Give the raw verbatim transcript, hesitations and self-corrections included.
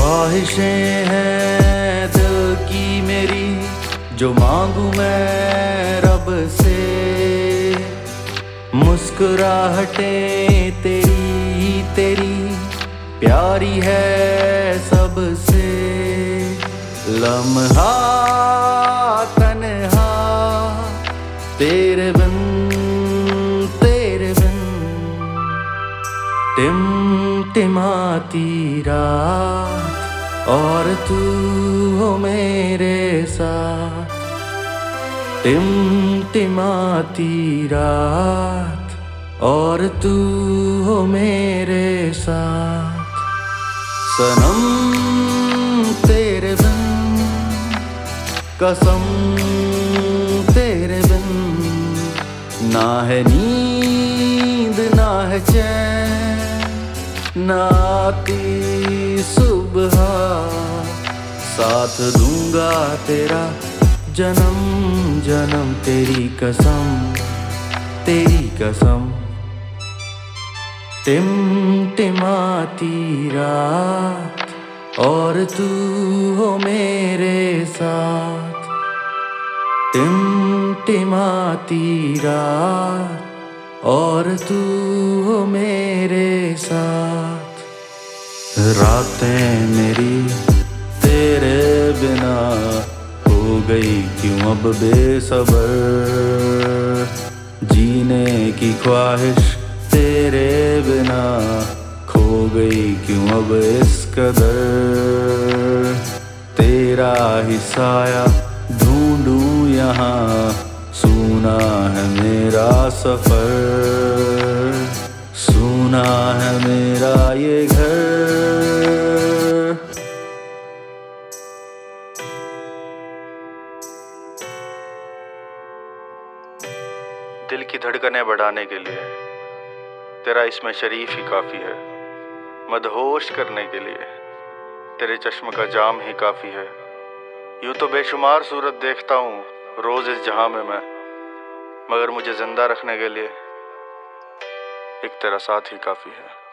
ख्वाहिशें हैं दिल की मेरी, जो मांगू मैं रब से। मुस्कुराहटें तेरी तेरी प्यारी है सबसे। लम्हा तन्हा तेरे बिन तेरे बिन, टिमटिमाती रात और तू हो मेरे साथ। टिमटिमाती रात और तू हो मेरे साथ। सनम तेरे बिन, कसम तेरे बिन, ना है नींद ना है चैन, ना आती सुबह। साथ दूंगा तेरा जन्म जन्म, तेरी कसम तेरी कसम। टिमटिमाती रात और तू हो मेरे साथ। टिमटिमाती रात और तू हो मेरे साथ। रातें मेरी तेरे बिना हो गई क्यों अब बेसबर। जीने की ख्वाहिश तेरे बिना खो गई क्यों अब इस कदर। तेरा ही साया ढूंढूं यहाँ, सूना है मेरा सफर, सूना है मेरा ये घर। दिल की धड़कनें बढ़ाने के लिए तेरा इसमें शरीफ ही काफ़ी है। मदहोश करने के लिए तेरे चश्म का जाम ही काफ़ी है। यूँ तो बेशुमार सूरत देखता हूँ रोज़ इस जहां में मैं, मगर मुझे ज़िंदा रखने के लिए एक तेरा साथ ही काफ़ी है।